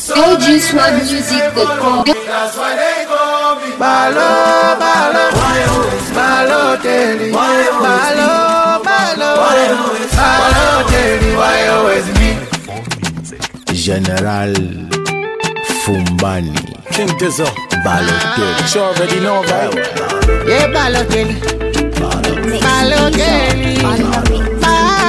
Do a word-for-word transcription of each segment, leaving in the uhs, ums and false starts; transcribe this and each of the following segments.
O G Swag Music dot com. That's why they call me Balo, Balo, Balotelli, Balo, Balo, Balotelli, why always me? General Fumbani, King Dizzo, Balotelli. you already know, right? Yeah, Balotelli, Balotelli, Balo.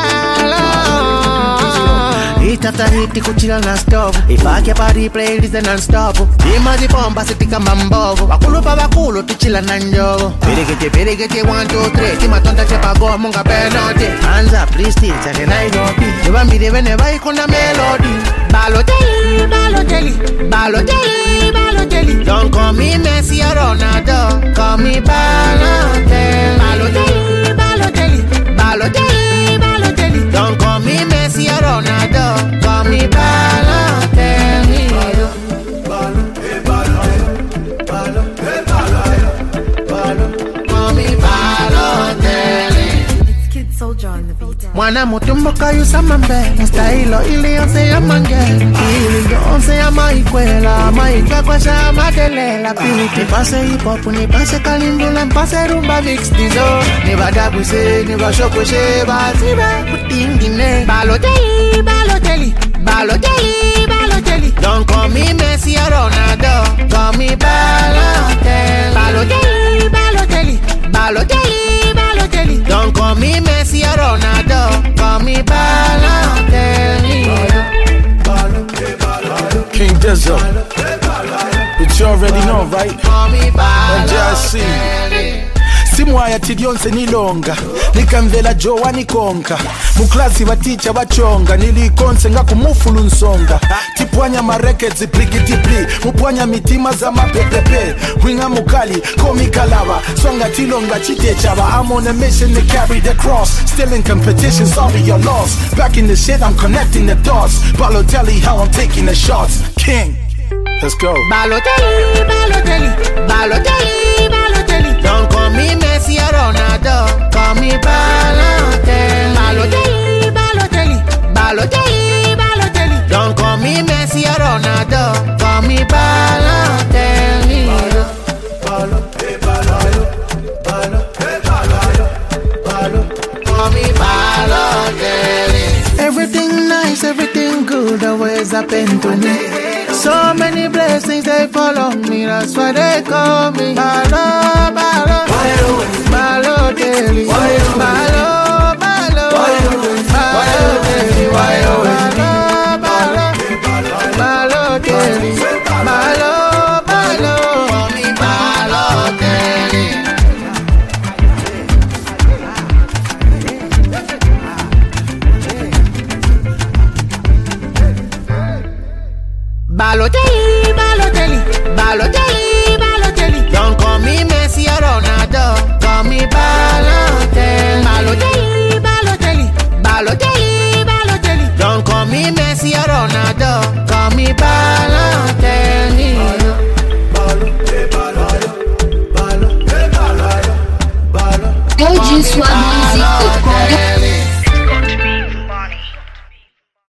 Hit after hit, kuchila na stove. Ifake party playlist non-stop. Imaji bomba sitika mambovo. Wakulu pa wakulu tuchila na njovo. Pirigete pirigete one two three. Kima tonta chepa go munga penalty. Hands up, please teach and I know be. Jibambide whenever ikuna melody. Balotelli, Balotelli, Balotelli, Balotelli. Don't call me Messi or Ronaldo. Call me Balotelli, Balotelli, Balotelli, Balotelli, Balotelli. Don't call me Messi or Ronaldo. Call me Balotelli. Call me Balotelli. It's Kid Soldier on the beat. Mwana mutumboka yusamambe na style ili onse ya mange ili onse ya maikwela maika kwa sha madelela piti pase hip hop ni pase kalindula pase rumba mix dizo ni badabuse ni bashokoshe bazibe kutingine Balotelli Balotelli Balotelli Balotelli. Don't call me Messi or Ronaldo, call me Balotelli Balotelli Balotelli Balotelli Balotelli. Don't call me Messi or Ronaldo, call me Balotelli. King Dizzo, but you already know, right? Call me M J I C. Balotelli. Simwaya tidionse nilonga nikamvela jowa nikonka muklasi baticha bachonga nilikonse nga kumufulu nsonga tipwanya marekezi plikitipli mupwanya mitima za mapepepe winga mukali komikalaba songa tilonga chitechaba. I'm on a mission to carry the cross, still in competition, sorry you're lost. Back in the shit, I'm connecting the dots. Balotelli, how I'm taking the shots. King, let's go. Balotelli, Balotelli, Balotelli, Balotelli. Don't call me Messi or Ronaldo, call me Balotelli. Balotelli, Balotelli, Balotelli, Balotelli. Don't call me Messi or Ronaldo, call me Balotelli. Call me Balotelli. Everything nice, everything good, always happen to me. So many blessings they follow me, that's why they call me Balo, Balo, Balotelli, Balo, Balo, Balo,